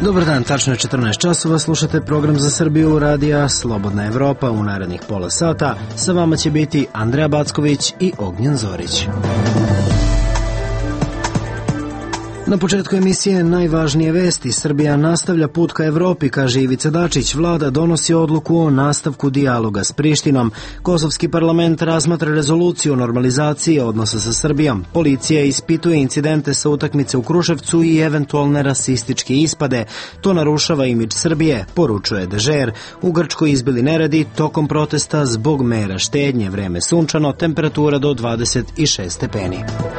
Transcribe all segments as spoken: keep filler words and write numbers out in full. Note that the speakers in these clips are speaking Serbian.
Dobar dan, tačno je četrnaest časova, slušate program za Srbiju radija Slobodna Evropa. U narednih pola sata sa vama će biti Andreja Backović i Ognjen Zorić. Na početku emisije najvažnije vesti. Srbija nastavlja put ka Evropi, kaže Ivica Dačić. Vlada donosi odluku o nastavku dijaloga s Prištinom. Kosovski parlament razmatra rezoluciju o normalizaciji odnosa sa Srbijom. Policija ispituje incidente sa utakmice u Kruševcu i eventualne rasističke ispade. To narušava imidž Srbije, poručuje Dežer. U Grčkoj izbili neredi tokom protesta zbog mera štednje. Vreme sunčano, temperatura do dvadeset šest stepeni.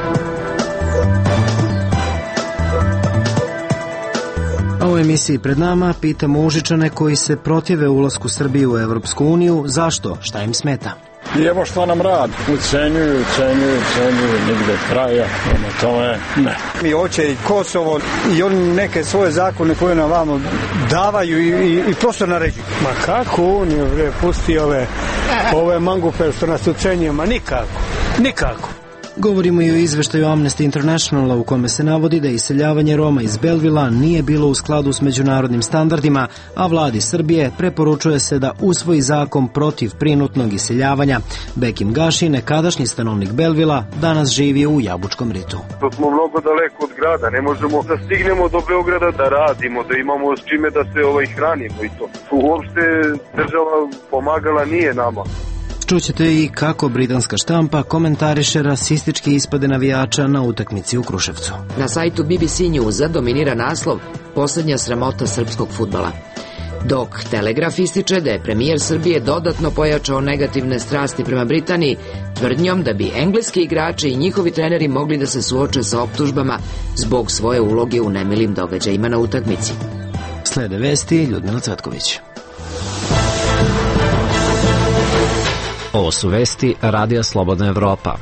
U emisiji pred nama pitamo Užičane koji se protive ulasku Srbije u Evropsku uniju. Zašto? Šta im smeta? I evo što nam rad. Ucenjuju, ucenjuju, ucenjuju, nigde kraja. Ono to je, ne. Mi hoće i Kosovo i oni neke svoje zakone koje nam vamo davaju i, i, i prosto naređuju. Ma kako uniju, bre, pusti ove, ove mangupe što nas ucenjuju, ma nikako, nikako. Govorimo i o izveštaju Amnesty Internationala u kome se navodi da iseljavanje Roma iz Belvila nije bilo u skladu s međunarodnim standardima, a vladi Srbije preporučuje se da usvoji zakon protiv prinutnog iseljavanja. Bekim Gaši, nekadašnji stanovnik Belvila, danas živi u Jabučkom ritu. To smo mnogo daleko od grada, ne možemo da stignemo do Beograda da radimo, da imamo s čime da se ovaj hranimo i to. Uopšte država pomagala nije nama. Čućete i kako britanska štampa komentariše rasističke ispade navijača na utakmici u Kruševcu. Na sajtu B B C Newsa dominira naslov "Poslednja sramota srpskog fudbala", dok Telegraf ističe da je premijer Srbije dodatno pojačao negativne strasti prema Britaniji tvrdnjom da bi engleski igrači i njihovi treneri mogli da se suoče sa optužbama zbog svoje uloge u nemilim događajima na utakmici. Slede vesti, Ljudmila Cvetković. Ovo su vesti Radija Slobodna Evropa.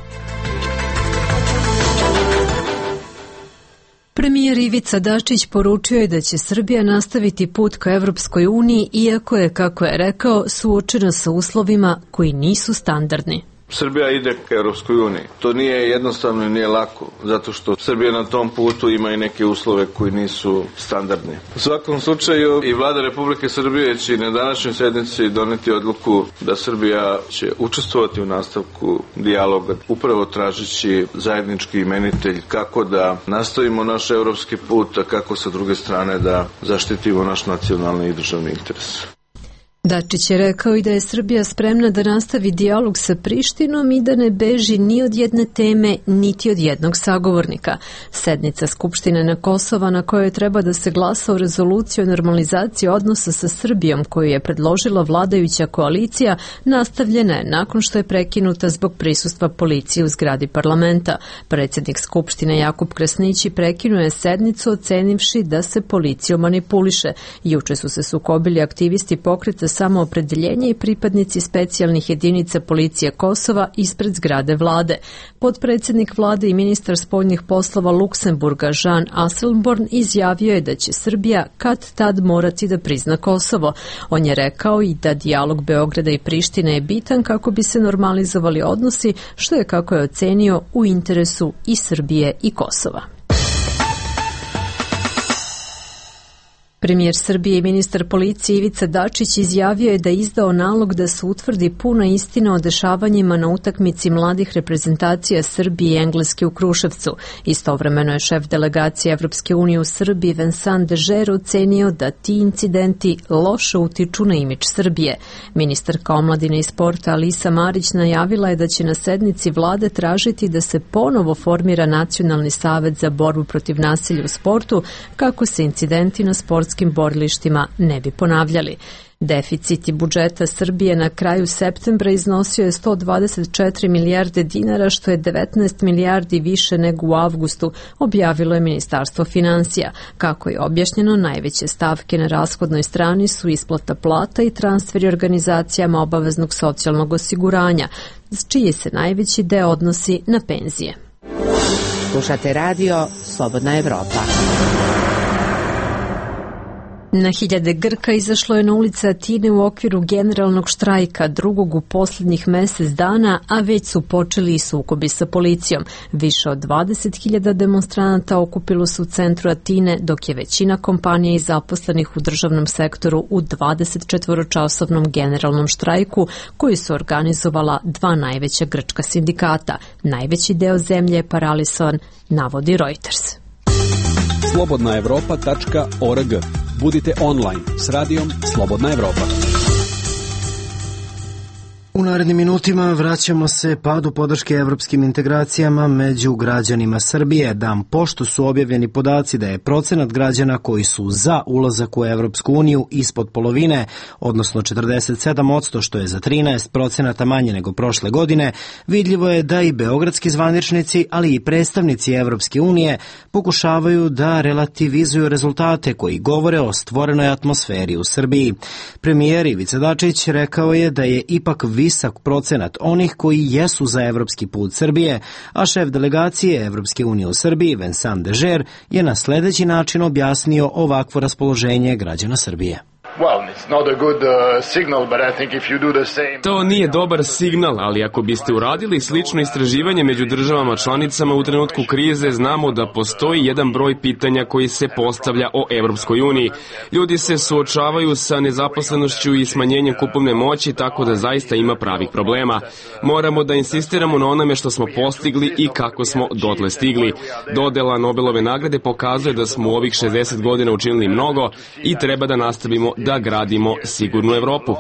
Premijer Ivica Dačić poručio je da će Srbija nastaviti put ka Evropskoj uniji, iako je, kako je rekao, suočena sa uslovima koji nisu standardni. Srbija ide ka Europskoj uniji. To nije jednostavno i nije lako, zato što Srbija na tom putu ima i neke uslove koji nisu standardni. U svakom slučaju i vlada Republike Srbije će na današnjoj sednici doneti odluku da Srbija će učestvovati u nastavku dijaloga, upravo tražići zajednički imenitelj kako da nastavimo naš evropski put, a kako sa druge strane da zaštitimo naš nacionalni i državni interes. Dačić je rekao i da je Srbija spremna da nastavi dijalog sa Prištinom i da ne beži ni od jedne teme, niti od jednog sagovornika. Sednica Skupštine na Kosova na kojoj treba da se glasa o rezoluciji o normalizaciji odnosa sa Srbijom koju je predložila vladajuća koalicija nastavljena je nakon što je prekinuta zbog prisustva policije u zgradi parlamenta. Predsjednik Skupštine Jakub Krasnići prekinuo je sednicu ocenivši da se policijom manipuliše. Juče su se sukobili aktivisti pokreta Samoopredeljenje i pripadnici specijalnih jedinica policije Kosova ispred zgrade vlade. Potpredsjednik vlade i ministar spoljnih poslova Luksemburga Jean Asselborn izjavio je da će Srbija kad tad morati da prizna Kosovo. On je rekao i da dijalog Beograda i Prištine je bitan kako bi se normalizovali odnosi, što je, kako je ocenio, u interesu i Srbije i Kosova. Premijer Srbije i ministar policije Ivica Dačić izjavio je da je izdao nalog da se utvrdi puna istina o dešavanjima na utakmici mladih reprezentacija Srbije i Engleske u Kruševcu. Istovremeno je šef delegacije Evropske unije u Srbiji Vincent Dežer ocenio da ti incidenti loše utiču na imidž Srbije. Ministarka omladine i sporta Alisa Marić najavila je da će na sednici vlade tražiti da se ponovo formira Nacionalni savet za borbu protiv nasilja u sportu kako se incidenti na sportskim borilištima ne bi ponavljali. Deficit budžeta Srbije na kraju septembra iznosio je sto dvadeset četiri milijarde dinara, što je devetnaest milijardi više nego u avgustu, objavilo je Ministarstvo finansija. Kako je objašnjeno, najveće stavke na rashodnoj strani su isplata plata i transferi organizacijama obaveznog socijalnog osiguranja, čiji se najveći deo odnosi na penzije. Slušate radio Slobodna Evropa. Na hiljade Grka izašlo je na ulice Atine u okviru generalnog štrajka, drugog u posljednjih mesec dana, a već su počeli i sukobi sa policijom. Više od dvadeset hiljada demonstranata okupilo se u centru Atine, dok je većina kompanija i zaposlenih u državnom sektoru u dvadesetčetvoročasovnom generalnom štrajku, koji su organizovala dva najveća grčka sindikata. Najveći deo zemlje je paralisovan, navodi Reuters. slobodna evropa tačka org. Budite online s radijom Slobodna Evropa. U narednim minutima vraćamo se padu podrške evropskim integracijama među građanima Srbije. Dan pošto su objavljeni podaci da je procenat građana koji su za ulazak u Evropsku uniju ispod polovine, odnosno četrdeset sedam posto, što je za trinaest procenata manje nego prošle godine, vidljivo je da i beogradski zvaničnici, ali i predstavnici Evropske unije pokušavaju da relativizuju rezultate koji govore o stvorenoj atmosferi u Srbiji. Premijer Ivica Dačić rekao je da je ipak visok procenat onih koji jesu za evropski put Srbije, a šef delegacije Evropske unije u Srbiji, Vincent Dežer, je na sljedeći način objasnio ovakvo raspoloženje građana Srbije. To nije dobar signal, ali ako biste uradili slično istraživanje među državama članicama u trenutku krize, znamo da postoji jedan broj pitanja koji se postavlja o Evropskoj uniji. Ljudi se suočavaju sa nezaposlenošću i smanjenjem kupovne moći, tako da zaista ima pravih problema. Moramo da insistiramo na onome što smo postigli i kako smo dotle stigli. Dodela Nobelove nagrade pokazuje da smo u ovih šezdeset godina učinili mnogo i treba da nastavimo da gradimo sigurnu Evropu.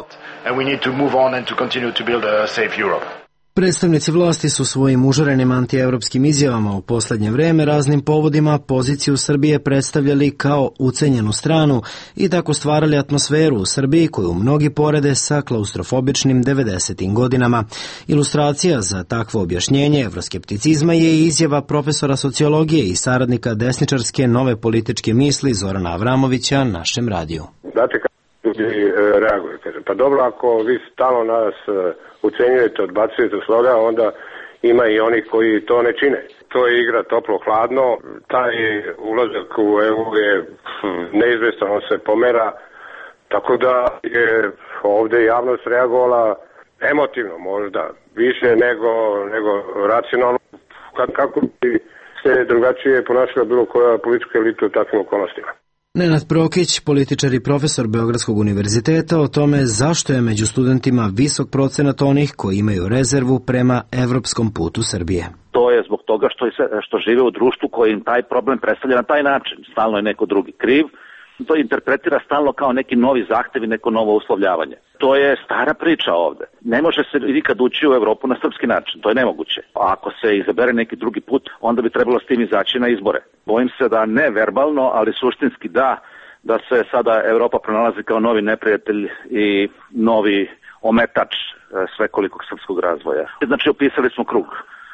Predstavnici vlasti su svojim užarenim antievropskim izjavama u poslednje vreme raznim povodima poziciju Srbije predstavljali kao ucenjenu stranu i tako stvarali atmosferu u Srbiji koju mnogi porede sa klaustrofobičnim devedesetim godinama. Ilustracija za takvo objašnjenje evroskepticizma je izjava profesora sociologije i saradnika desničarske nove političke misli Zorana Avramovića našem radiju. Znate kako ljudi reaguju? Pa dobro, ako vi stalno nas ucenjujete, odbacujete sloga, onda ima i oni koji to ne čine. To je igra toplo-hladno, taj ulazak u E U je neizvestan, on se pomera, tako da je ovde javnost reagovala emotivno možda, više nego, nego racionalno, kako bi se drugačije ponašala bilo koja politička elita u takvim okolnostima. Nenad Prokić, političar i profesor Beogradskog univerziteta, o tome zašto je među studentima visok procenat onih koji imaju rezervu prema evropskom putu Srbije. To je zbog toga što, što žive u društvu koji im taj problem predstavlja na taj način. Stalno je neko drugi kriv. To interpretira stalno kao neki novi zahtev i neko novo uslovljavanje. To je stara priča ovde. Ne može se nikad ući u Evropu na srpski način, to je nemoguće. A ako se izabere neki drugi put, onda bi trebalo s tim izaći na izbore. Bojim se da ne verbalno, ali suštinski da, da se sada Evropa pronalazi kao novi neprijatelj i novi ometač svekolikog srpskog razvoja. Znači, opisali smo krug.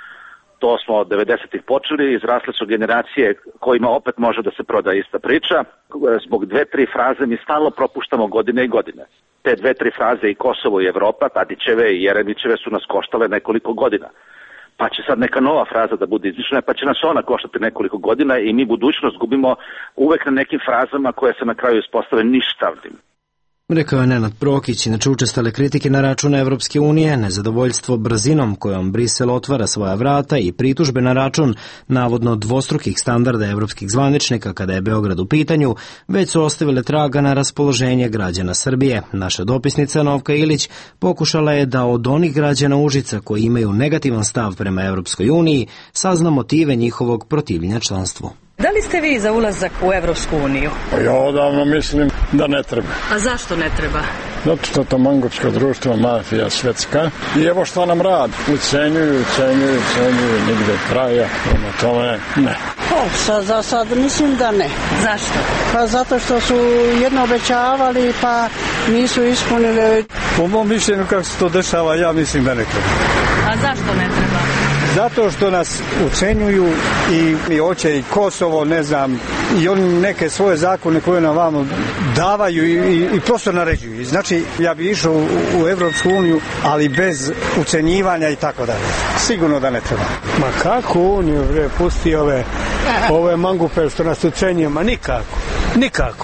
To smo od devedesetih počeli, izrasle su generacije kojima opet može da se proda ista priča. Zbog dve, tri fraze mi stalno propuštamo godine i godine. Te dve, tri fraze i Kosovo i Evropa, Tadićeve i Jeremićeve su nas koštale nekoliko godina. Pa će sad neka nova fraza da bude izmišljena, pa će nas ona koštati nekoliko godina i mi budućnost gubimo uvek na nekim frazama koje se na kraju ispostave ništavnim. Rekao je Nenad Prokić, inače učestale kritike na račun Evropske unije, nezadovoljstvo brzinom kojom Brisel otvara svoja vrata i pritužbe na račun navodno dvostrukih standarda evropskih zvaničnika kada je Beograd u pitanju, već su ostavile traga na raspoloženje građana Srbije. Naša dopisnica Novka Ilić pokušala je da od onih građana Užica koji imaju negativan stav prema Evropskoj uniji sazna motive njihovog protivljenja članstvu. Da li ste vi za ulazak u Evropsku uniju? Ja odavno mislim da ne treba. A zašto ne treba? Zato što to mangupsko društvo, mafija svetska. I evo što nam rad. Ucenjuju, ucenjuju, ucenjuju, nigde kraja. Prema tome, ne. O, sad, za sad mislim da ne. Zašto? Pa zato što su jedno obećavali pa nisu ispunili. Po mom mišljenju kako se to dešava, ja mislim da ne treba. A zašto ne treba? Zato što nas ucenjuju i, i hoće i Kosovo, ne znam, i oni neke svoje zakone koje nam vamo davaju i, i, i prosto naređuju. Znači, ja bi išao u, u Evropsku uniju, ali bez ucenjivanja i tako dalje. Sigurno da ne treba. Ma kako uniju, bre, pusti ove, ove mangupe što nas ucenjuju, ma nikako, nikako.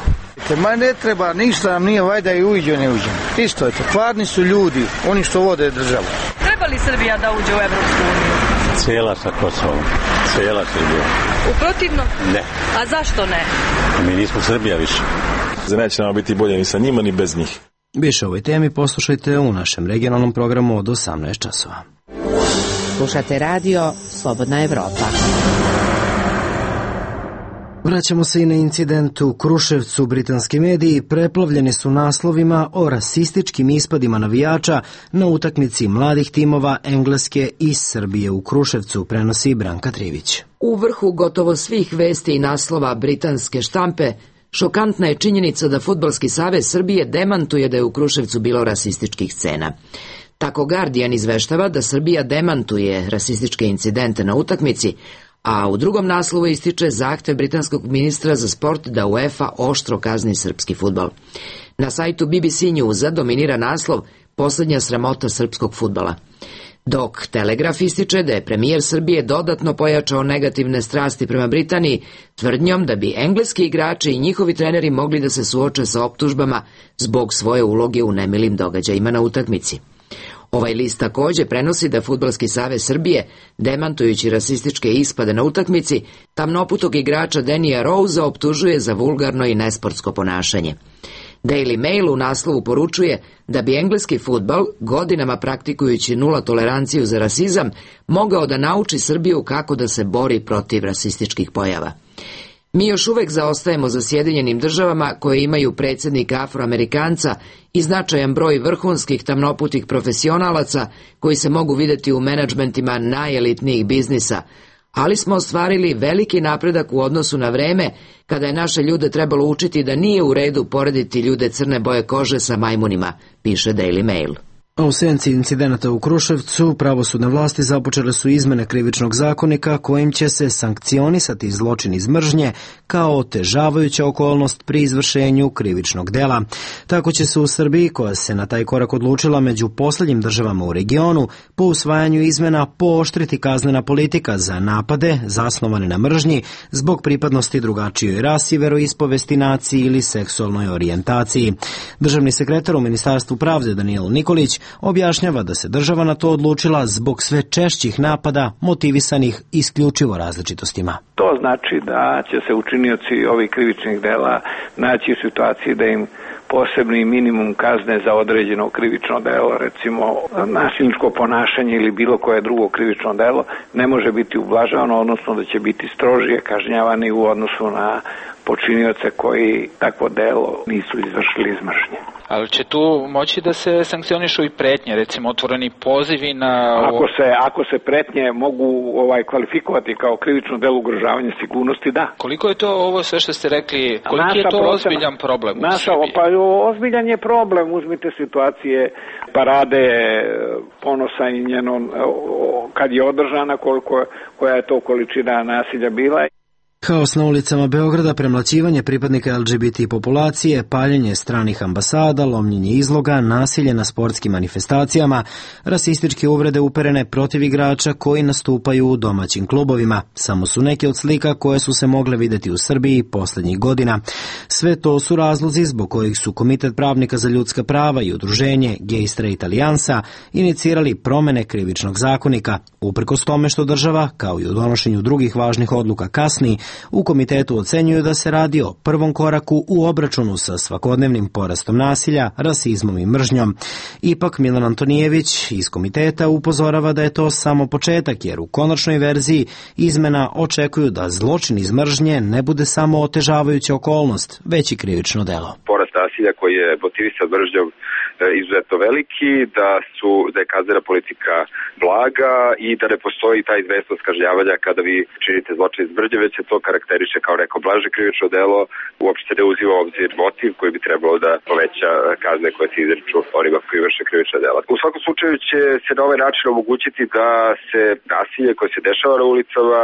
Znate, ma ne treba ništa nam nije, vajda i uđe, ne uđe. Isto je to, kvarni su ljudi, oni što vode državu. Treba li Srbija da uđe u Evropsku uniju? Cijela sa Kosovom, cijela Srbija. U protivno? Ne. A zašto ne? Mi nismo Srbija više. Neće nam biti bolje ni sa njima, ni bez njih. Više o ovoj temi poslušajte u našem regionalnom programu od osamnaest časova. Slušate radio Slobodna Evropa. Vraćamo se i na incident u Kruševcu. Britanski mediji preplavljeni su naslovima o rasističkim ispadima navijača na utakmici mladih timova Engleske i Srbije u Kruševcu, prenosi Branka Trivić. U vrhu gotovo svih vesti i naslova britanske štampe šokantna je činjenica da Fudbalski savez Srbije demantuje da je u Kruševcu bilo rasističkih scena. Tako Guardian izveštava da Srbija demantuje rasističke incidente na utakmici, a u drugom naslovu ističe zahtev britanskog ministra za sport da UEFA oštro kazni srpski fudbal. Na sajtu B B C Newsa dominira naslov "Poslednja sramota srpskog fudbala", dok Telegraf ističe da je premijer Srbije dodatno pojačao negativne strasti prema Britaniji tvrdnjom da bi engleski igrači i njihovi treneri mogli da se suoče sa optužbama zbog svoje uloge u nemilim događajima na utakmici. Ovaj list takođe prenosi da Fudbalski savez Srbije, demantujući rasističke ispade na utakmici, tamnoputog igrača Denija Rouza optužuje za vulgarno i nesportsko ponašanje. Daily Mail u naslovu poručuje da bi engleski fudbal, godinama praktikujući nula toleranciju za rasizam, mogao da nauči Srbiju kako da se bori protiv rasističkih pojava. Mi još uvek zaostajemo za Sjedinjenim državama koje imaju predsjednika Afroamerikanca i značajan broj vrhunskih tamnoputih profesionalaca koji se mogu videti u menadžmentima najelitnijih biznisa, ali smo ostvarili veliki napredak u odnosu na vreme kada je naše ljude trebalo učiti da nije u redu porediti ljude crne boje kože sa majmunima, piše Daily Mail. A u senci incidenata u Kruševcu, pravosudne vlasti započele su izmene krivičnog zakonika kojim će se sankcionisati zločin iz mržnje kao otežavajuća okolnost pri izvršenju krivičnog dela. Tako će se u Srbiji, koja se na taj korak odlučila među poslednjim državama u regionu, po usvajanju izmena pooštriti kaznena politika za napade zasnovane na mržnji zbog pripadnosti drugačijoj rasi, veroispovesti, naciji ili seksualnoj orijentaciji. Državni sekretar u Ministarstvu pravde Danijel Nikolić objašnjava da se država na to odlučila zbog sve češćih napada motivisanih isključivo različitostima. To znači da će se učinioci ovih krivičnih dela naći u situaciji da im posebni minimum kazne za određeno krivično delo, recimo nasilničko ponašanje ili bilo koje drugo krivično delo, ne može biti ublažavano, odnosno da će biti strožije kažnjavani u odnosu na počinioce koji takvo delo nisu izvršili iz mržnje. Ali će tu moći da se sankcionišu i pretnje, recimo otvoreni pozivi na... Ako se, ako se pretnje mogu ovaj kvalifikovati kao krivično delo ugrožavanja sigurnosti, da. Koliko je to ovo sve što ste rekli, koliki naša je to procena, ozbiljan problem u naša, Srbiji? Pa ozbiljan je problem, uzmite situacije parade Ponosa i njeno, kad je održana, koliko, koja je to količina nasilja bila. Haos na ulicama Beograda, premlaćivanje pripadnika L G B T populacije, paljenje stranih ambasada, lomljenje izloga, nasilje na sportskim manifestacijama, rasističke uvrede uperene protiv igrača koji nastupaju u domaćim klubovima. Samo su neke od slika koje su se mogle videti u Srbiji poslednjih godina. Sve to su razlozi zbog kojih su Komitet pravnika za ljudska prava i udruženje Gay Straight Alijansa inicirali promene krivičnog zakonika. Uprkos tome što država, kao i u donošenju drugih važnih odluka kasni, u komitetu ocenjuju da se radi o prvom koraku u obračunu sa svakodnevnim porastom nasilja, rasizmom i mržnjom. Ipak Milan Antonijević iz komiteta upozorava da je to samo početak, jer u konačnoj verziji izmena očekuju da zločin iz mržnje ne bude samo otežavajuća okolnost, već i krivično delo. Porast nasilja koji je motivisan mržnjom izuzetno veliki, da su da je kaznena politika blaga i da ne postoji ta izvesnost kažnjavanja kada vi činite zločin iz mržnje, već se to karakteriše kao neko blaže krivično delo, uopšte ne uzima u obzir motiv koji bi trebalo da poveća kazne koje se izriču onima koji vrše krivična dela. U svakom slučaju će se na ovaj način omogućiti da se nasilje koje se dešava na ulicama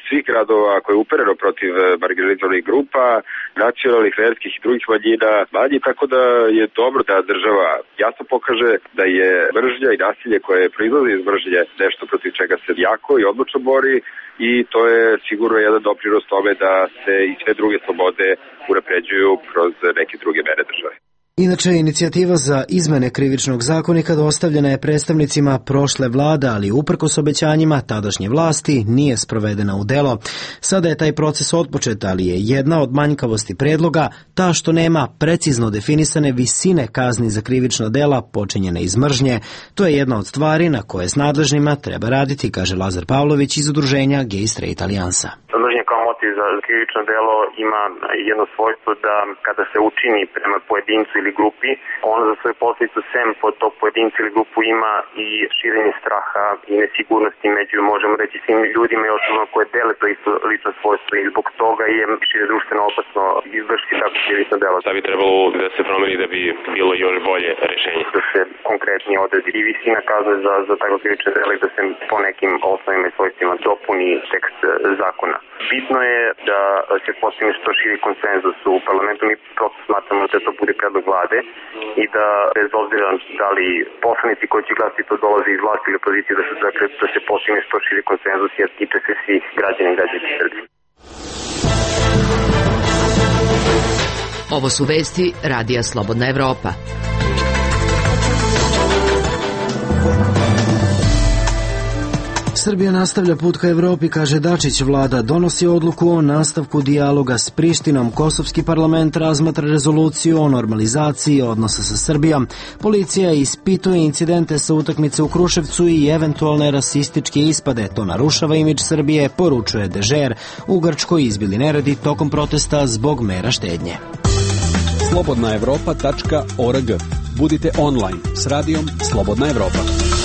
svih gradova koje je upereno protiv marginalizovanih grupa, nacionalnih, verskih i drugih manjina manji, tako da je dobro da država jasno pokaže da je mržnja i nasilje koje proizlazi iz mržnje nešto protiv čega se jako i odlučno bori i to je sigurno jedan doprinos tome da se i sve druge slobode unapređuju kroz neke druge mere države. Inače, inicijativa za izmene krivičnog zakonika dostavljena je predstavnicima prošle vlade, ali uprkos obećanjima tadašnje vlasti nije sprovedena u delo. Sada je taj proces otpočet, ali je jedna od manjkavosti predloga ta što nema precizno definisane visine kazni za krivična dela počinjene iz mržnje. To je jedna od stvari na koje s nadležnima treba raditi, kaže Lazar Pavlović iz udruženja Gay Straight Alijansa. Mržnja kao motiv za krivično delo ima jedno svojstvo da kada se učini prema pojedincu ili grupi, on za svoju posljedicu sem pod tog pojedinca ili grupu ima i širenje straha i nesigurnosti među, možemo reći, svim ljudima i osobama koje dele to isto lično svojstvo i zbog toga je šire društveno opasno izvršiti tako krivično delo. Da bi trebalo da se promeni da bi bilo još bolje rešenje? Da se konkretnije odredi i visina kazne za, za tako krivično delo i da se po nekim osnovima i svojstvima dopuni tekst zakona. Bitno je da se postigne što širi konsenzus u parlamentu. Mi prosto smatramo da to bude predlog vlade i da bez obzira da li poslanici koji će glasiti to dolaze iz vlasti ili opozicije, da se, dakle, da se postigne što širi konsenzus jer tiče se svih građana i građanki Srbije. Ovo su vesti Radija Slobodna Evropa. Srbija nastavlja put ka Evropi, kaže Dačić. Vlada donosi odluku o nastavku dijaloga s Prištinom. Kosovski parlament razmatra rezoluciju o normalizaciji odnosa sa Srbijom. Policija ispituje incidente sa utakmice u Kruševcu i eventualne rasističke ispade. To narušava imidž Srbije, poručuje Dežer. U Grčkoj izbili neredi tokom protesta zbog mera štednje. slobodna evropa tačka org. Budite online s radijom Slobodna Evropa.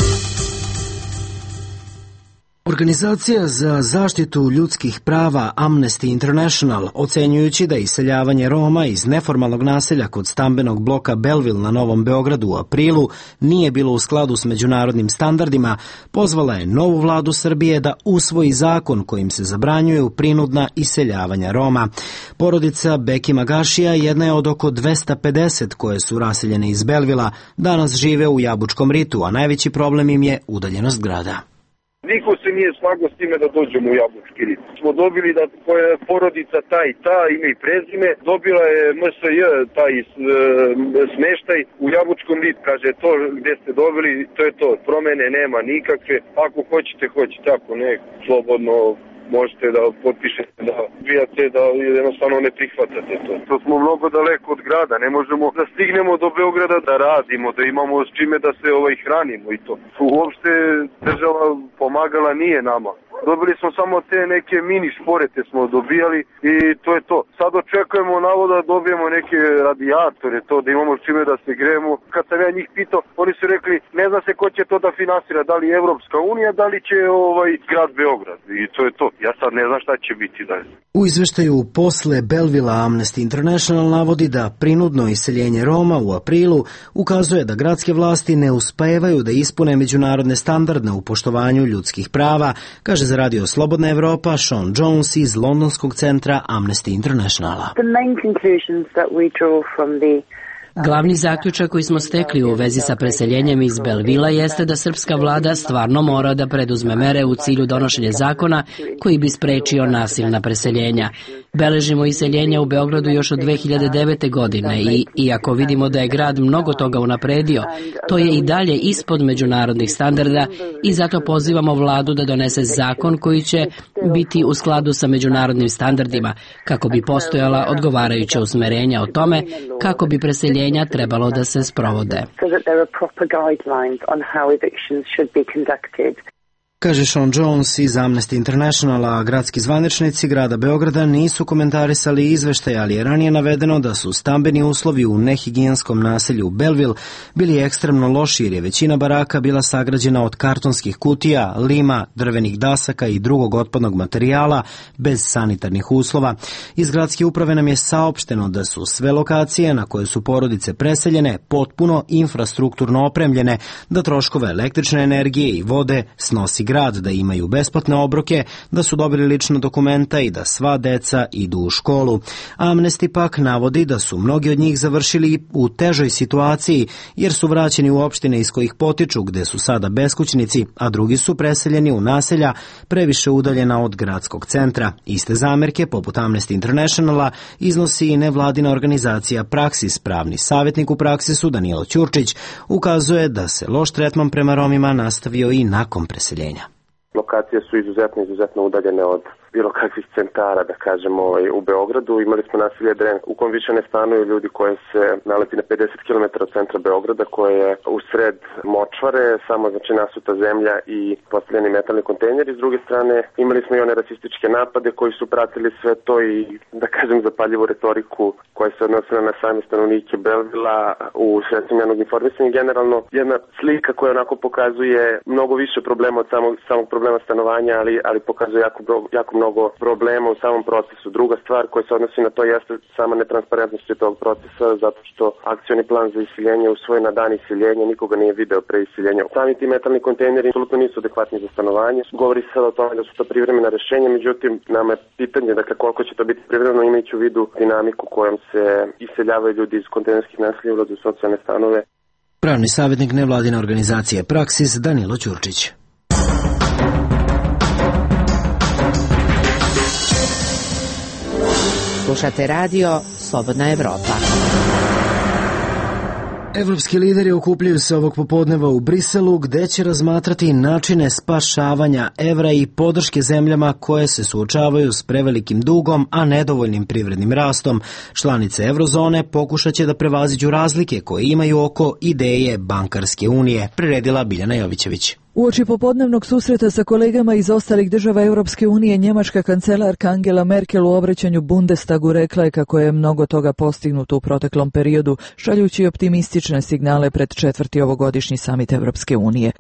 Organizacija za zaštitu ljudskih prava Amnesty International, ocenjujući da iseljavanje Roma iz neformalnog naselja kod stambenog bloka Belleville na Novom Beogradu u aprilu nije bilo u skladu s međunarodnim standardima, pozvala je novu vladu Srbije da usvoji zakon kojim se zabranjuju prinudna iseljavanja Roma. Porodica Beki Magašija jedna je od oko dvesta pedeset koje su raseljene iz Bellevilla, danas žive u Jabučkom ritu, a najveći problem im je udaljenost grada. Niko se nije slagao s time da dođemo u Jabučki rit. Smo dobili da porodica ta i ta, ime i prezime, dobila je M S J taj e, smeštaj u Jabučkom rit, kaže to gdje ste dobili, to je to, promene nema nikakve, ako hoćete, hoćete, ako ne, slobodno možete da potpišete, da vijate, da jednostavno ne prihvatate to. To smo mnogo daleko od grada, ne možemo da stignemo do Beograda da radimo, da imamo s čime da se ovaj hranimo i to. Uopšte država pomagala nije nama. Dobili smo samo te neke mini šporete smo dobijali i to je to. Sad očekujemo navoda da dobijemo neke radijatore, to da imamo s čime da se grejemo. Kad sam ja njih pitao, oni su rekli ne zna se ko će to da finansira, da li Evropska unija, da li će ovaj grad Beograd. I to je to. Ja sad ne znam šta će biti dalje. U izveštaju posle Bellevilla Amnesty International navodi da prinudno iseljenje Roma u aprilu ukazuje da gradske vlasti ne uspevaju da ispune međunarodne standarde u poštovanju ljudskih prava, kaže za Radio Slobodna Evropa Sean Jones iz londonskog centra Amnesty Internationala. Glavni zaključak koji smo stekli u vezi sa preseljenjem iz Bellevilla jeste da srpska vlada stvarno mora da preduzme mere u cilju donošenja zakona koji bi sprečio nasilna preseljenja. Beležimo iseljenja u Beogradu još od dve hiljade devete. godine i iako vidimo da je grad mnogo toga unapredio, to je i dalje ispod međunarodnih standarda i zato pozivamo vladu da donese zakon koji će biti u skladu sa međunarodnim standardima kako bi postojala odgovarajuća usmerenja o tome kako bi preseljenja trebalo da se sprovode. Kaže Sean Jones iz Amnesty Internationala. Gradski zvaničnici grada Beograda nisu komentarisali izveštaj, ali je ranije navedeno da su stambeni uslovi u nehigijanskom naselju u Belleville bili ekstremno loši jer je većina baraka bila sagrađena od kartonskih kutija, lima, drvenih dasaka i drugog otpadnog materijala bez sanitarnih uslova. Iz gradske uprave nam je saopšteno da su sve lokacije na koje su porodice preseljene potpuno infrastrukturno opremljene, da troškove električne energije i vode snosi grad da imaju besplatne obroke, da su dobili lična dokumenta i da sva deca idu u školu. Amnesty pak navodi da su mnogi od njih završili u težoj situaciji jer su vraćeni u opštine iz kojih potiču gde su sada beskućnici, a drugi su preseljeni u naselja previše udaljena od gradskog centra. Iste zamerke, poput Amnesty Internationala, iznosi i nevladina organizacija Praksis. Pravni savjetnik u Praksisu Danilo Ćurčić ukazuje da se loš tretman prema Romima nastavio i nakon preseljenja. Lokacije su izuzetno, izuzetno udaljene od bilo kakvih centara, da kažemo, u Beogradu. Imali smo naselje Dren u kom više ne stanuju ljudi koje se nalazi na pedeset kilometara od centra Beograda, koje je u sred močvare, samo znači nasuta zemlja i postavljeni metalni kontejneri. S druge strane, imali smo i one rasističke napade koji su pratili sve to i, da kažem, zapaljivu retoriku koja se odnosila na same stanovnike Belvila u sredstvima javnog informisanja. Generalno, jedna slika koja onako pokazuje mnogo više problema od samog, samog problema stanovanja, ali, ali pokazuje jako, jako mnogo problema u samom procesu. Druga stvar koja se odnosi na to jeste sama netransparentnost tog procesa, zato što akcioni plan za iseljenje usvojen na dan iseljenja, nikoga nije video pre iseljenja. Sami ti metalni kontejneri apsolutno nisu adekvatni za stanovanje. Govori se sada o tome da su to privremena rešenja, međutim, nama je pitanje, dakle, koliko će to biti privremeno, imajući u vidu dinamiku kojom se iseljavaju ljudi iz kontejnerskih naselja, ulaze u socijalne stanove. Pravni savjetnik nevladine organizacije Praksis Danilo Ćurčić. Slušate radio Slobodna Evropa. Evropski lideri okupljaju se ovog popodneva u Briselu, gde će razmatrati načine spašavanja evra i podrške zemljama koje se suočavaju s prevelikim dugom, a nedovoljnim privrednim rastom. Članice Eurozone pokušat će da prevaziđu razlike koje imaju oko ideje bankarske unije, priredila Biljana Jovićević. Uoči popodnevnog susreta sa kolegama iz ostalih država Europske unije, njemačka kancelarka Angela Merkel u obraćanju Bundestagu rekla je kako je mnogo toga postignuto u proteklom periodu, šaljući optimistične signale pred četvrti ovogodišnji samit Europske unije.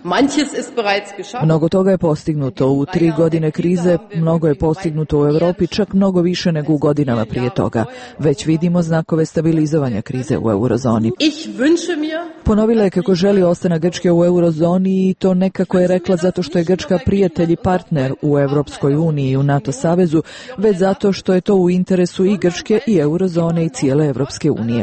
Mnogo toga je postignuto u tri godine krize, mnogo je postignuto u Europi, čak mnogo više nego u godinama prije toga. Već vidimo znakove stabilizovanja krize u eurozoni. Ponovila je kako želi ostanak Grčke u eurozoni i to nekako je rekla zato što je Grčka prijatelj i partner u Evropskoj uniji i u NATO savezu, već zato što je to u interesu i Grčke i eurozone i cijele Evropske unije.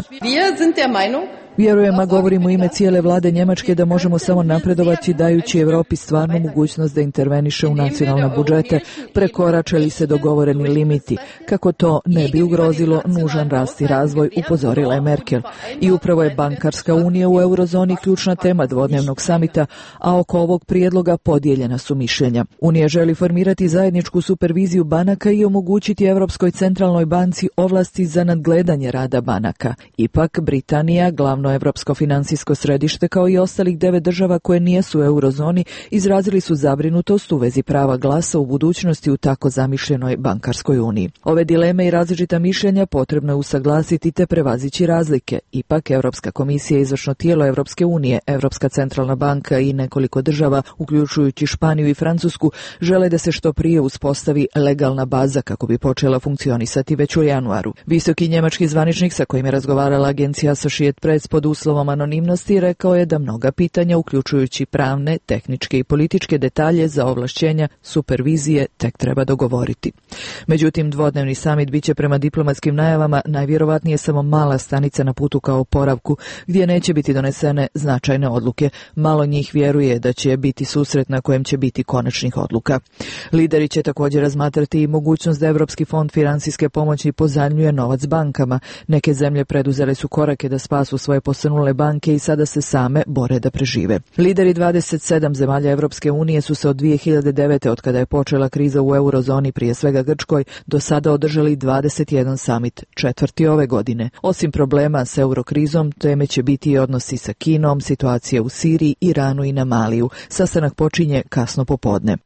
Vjerujem, a govorim u ime cijele vlade Njemačke, da možemo samo napredovati dajući Evropi stvarnu mogućnost da interveniše u nacionalne budžete, prekorače li se dogovoreni limiti, kako to ne bi ugrozilo nužan rast i razvoj, upozorila je Merkel. I upravo je bankarska unija u eurozoni ključna tema dvodnevnog samita, a oko ovog prijedloga podijeljena su mišljenja. Unija želi formirati zajedničku superviziju banaka i omogućiti Europskoj centralnoj banci ovlasti za nadgledanje rada banaka. Ipak, Britanija, glavno Evropsko financijsko središte, kao i ostalih devet država koje nijesu u eurozoni, izrazili su zabrinutost u vezi prava glasa u budućnosti u tako zamišljenoj bankarskoj uniji. Ove dileme i različita mišljenja potrebno je usaglasiti te prevazići razlike. Ipak, Europska komisija, izvršno tijelo Evropske unije, Evropska centralna banka i nekoliko država, uključujući Španiju i Francusku, žele da se što prije uspostavi legalna baza kako bi počela funkcionisati već u januaru. Visoki njemački zvaničnik sa kojim je razgovarala agencija Associated Press pod uslovom anonimnosti rekao je da mnoga pitanja, uključujući pravne, tehničke i političke detalje za ovlašćenja supervizije, tek treba dogovoriti. Međutim, dvodnevni samit biće prema diplomatskim najavama najvjerovatnije samo mala stanica na putu ka oporavku, gdje neće biti donesene značajne odluke. Malo njih vjeruje da će biti susret na kojem će biti konačnih odluka. Lideri će također razmatrati i mogućnost da Evropski fond financijske pomoći pozajmljuje novac bankama. Neke zemlje preduzele su korake da spasu svoje posrnule banke i sada se same bore da prežive. Lideri dvadeset sedam zemalja Evropske unije su se od dvije hiljade devete, od kada je počela kriza u eurozoni, prije svega Grčkoj, do sada održali dvadeset jedan samit, četvrti ove godine. Osim problema s eurokrizom, teme će biti i odnosi sa Kinom, situacija u Siriji, Iranu i na Maliju. Sastanak počinje kasno popodne.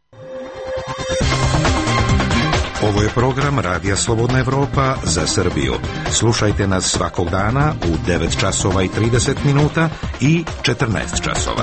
Ovo je program Radija Slobodna Evropa za Srbiju. Slušajte nas svakog dana u devet časova i trideset minuta i četrnaest časova.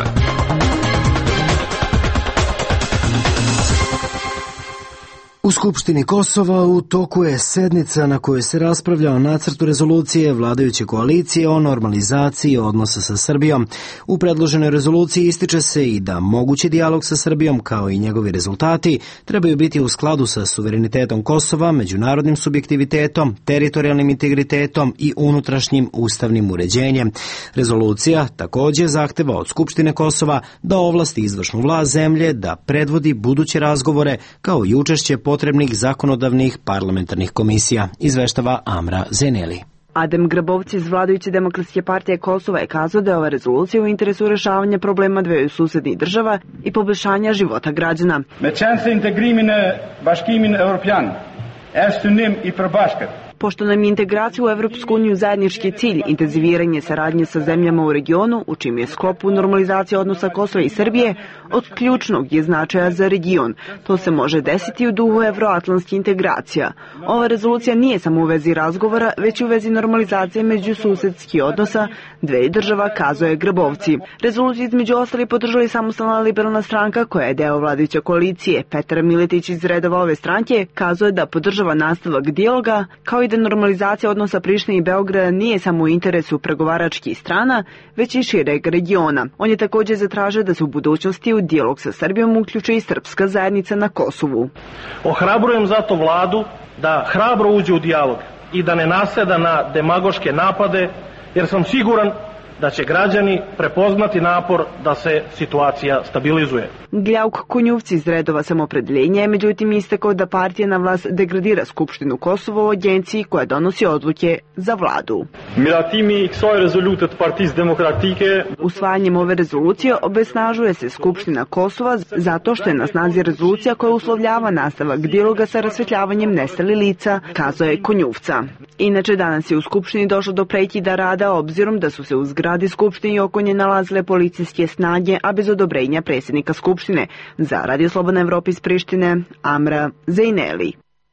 U Skupštini Kosova u toku je sednica na kojoj se raspravlja o nacrtu rezolucije vladajuće koalicije o normalizaciji odnosa sa Srbijom. U predloženoj rezoluciji ističe se i da mogući dijalog sa Srbijom, kao i njegovi rezultati, trebaju biti u skladu sa suverenitetom Kosova, međunarodnim subjektivitetom, teritorijalnim integritetom i unutrašnjim ustavnim uređenjem. Rezolucija također zahteva od Skupštine Kosova da ovlasti izvršnu vlast zemlje da predvodi buduće razgovore, kao i učešće potrebnih zakonodavnih parlamentarnih komisija, izveštava Amra Zeneli. Adem Grabovci iz vladajuće Demokratske partije Kosova je kazao da je ova rezolucija u interesu rešavanja problema dveju susednih država i poboljšanja života građana. Me qenë se integrimin e bashkimin evropian, është synim i përbashkët. Pošto nam je integracija u Evropsku uniju zajednički cilj, intenziviranje saradnje sa zemljama u regionu, u čim je sklopu normalizacija odnosa Kosova i Srbije, od ključnog je značaja za region. To se može desiti u duhu evroatlantskih integracija. Ova rezolucija nije samo u vezi razgovora, već i u vezi normalizacije međususedskih odnosa dve država, kazao je Grabovci. Rezoluciju između ostali podržala i Samostalna liberalna stranka, koja je deo vladajuće koalicije. Petar Miletić iz redova ove stranke kazao je da podržava nastavak dijaloga, kao i da normalizacija odnosa Prištine i Beograda nije samo u interesu pregovaračkih strana, već i šireg regiona. On je također zatražio da se u budućnosti u dijalog sa Srbijom uključi i srpska zajednica na Kosovu. Ohrabrujem zato vladu da hrabro uđe u dijalog i da ne naseda na demagoške napade, jer sam siguran da će građani prepoznati napor da se situacija stabilizuje. Gljauk Konjuvci iz redova Samopredeljenja je međutim istakao da partija na vlast degradira Skupštinu Kosova u agenciji koja donosi odluke za vladu. Miratimi kësaj rezolutet Partisë Demokratike. Usvajanjem ove rezolucije obesnažuje se Skupština Kosova zato što je na snazi rezolucija koja uslovljava nastavak dijaloga sa rasvetljavanjem nestalih lica, kazao je Konjuvca. Inače, danas je u Skupštini došlo do prekida rada obzirom da su se u zgradi Skupštine i oko nje nalazile policijske snage, a bez odobrenja predsjednika Skupštine. Za Radio Slobodna Evropa iz Prištine, Amra Zejneli.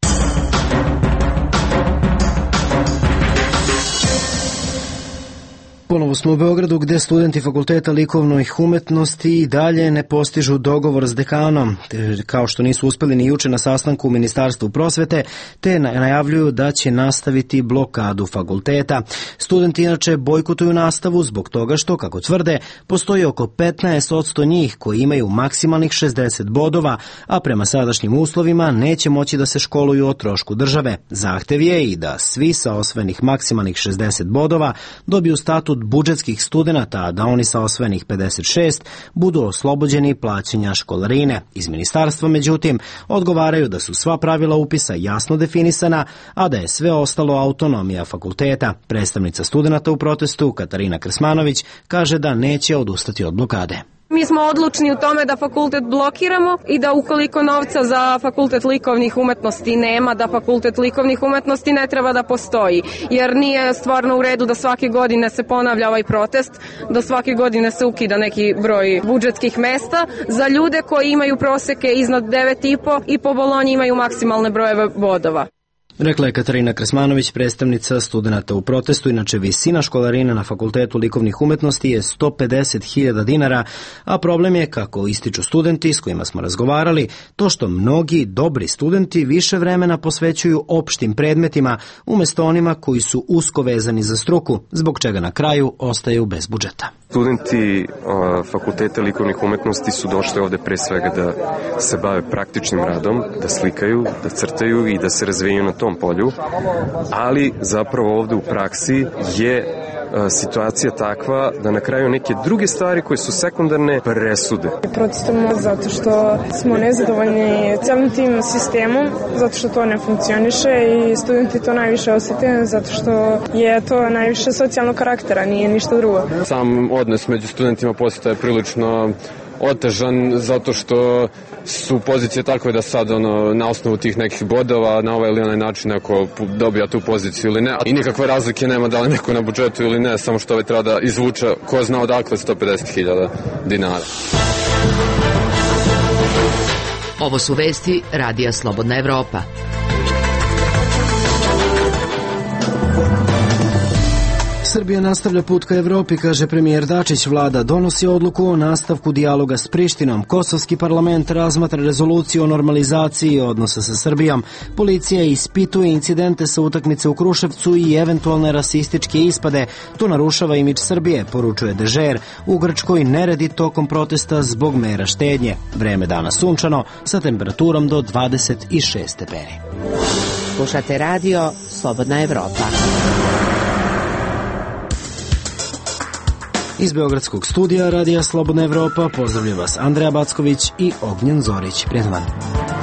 Ponovo smo u Beogradu, gde studenti Fakulteta likovnih umetnosti i dalje ne postižu dogovor s dekanom, kao što nisu uspeli ni juče na sastanku u Ministarstvu prosvete, te najavljuju da će nastaviti blokadu fakulteta. Studenti inače bojkotuju nastavu zbog toga što, kako tvrde, postoji oko petnaest posto njih koji imaju maksimalnih šezdeset bodova, a prema sadašnjim uslovima neće moći da se školuju o trošku države. Zahtev je i da svi sa osvojenih maksimalnih šezdeset bodova dobiju statut budžetskih studenata, a da oni sa osvojenih pedeset šest budu oslobođeni plaćanja školarine. Iz ministarstva, međutim, odgovaraju da su sva pravila upisa jasno definisana, a da je sve ostalo autonomija fakulteta. Predstavnica studenata u protestu, Katarina Krsmanović, kaže da neće odustati od blokade. Mi smo odlučni u tome da fakultet blokiramo i da ukoliko novca za fakultet likovnih umetnosti nema, da fakultet likovnih umetnosti ne treba da postoji. Jer nije stvarno u redu da svake godine se ponavlja ovaj protest, da svake godine se ukida neki broj budžetskih mesta za ljude koji imaju proseke iznad devet i po i po Bolonji imaju maksimalne brojeve bodova. Rekla je Katarina Krsmanović, predstavnica studenata u protestu. Inače, visina školarine na Fakultetu likovnih umetnosti je sto pedeset hiljada dinara, a problem je, kako ističu studenti s kojima smo razgovarali, to što mnogi dobri studenti više vremena posvećuju opštim predmetima umjesto onima koji su usko vezani za struku, zbog čega na kraju ostaju bez budžeta. Studenti uh, Fakulteta likovnih umetnosti su došli ovde pre svega da se bave praktičnim radom, da slikaju, da crtaju i da se razvijaju na tom polju, ali zapravo ovde u praksi je uh, situacija takva da na kraju neke druge stvari koje su sekundarne presude. Protestujemo zato što smo nezadovoljni celim tim sistemom, zato što to ne funkcioniše i studenti to najviše osjete, zato što je to najviše socijalnog karaktera, nije ništa drugo. Sam odnos među studentima postaje prilično otežan zato što su pozicije takve da sad ono, na osnovu tih nekih bodova na ovaj ili onaj način neko dobija tu poziciju ili ne. I nikakve razlike nema da li neko na budžetu ili ne, samo što ovaj treba da izvuče ko zna odakle sto pedeset hiljada dinara. Ovo su vesti Radija Slobodna Evropa. Srbija nastavlja put ka Evropi, kaže premijer Dačić. Vlada donosi odluku o nastavku dijaloga s Prištinom. Kosovski parlament razmatra rezoluciju o normalizaciji odnosa sa Srbijom. Policija ispituje incidente sa utakmice u Kruševcu i eventualne rasističke ispade. To narušava imidž Srbije, poručuje Dežer. U Grčkoj neredi tokom protesta zbog mera štednje. Vreme dana sunčano sa temperaturom do dvadeset šest stepeni. Slušate radio Slobodna Evropa. Iz Beogradskog studija radija Slobodna Evropa pozdravlja vas Andreja Backović i Ognjen Zorić. Prijetan van.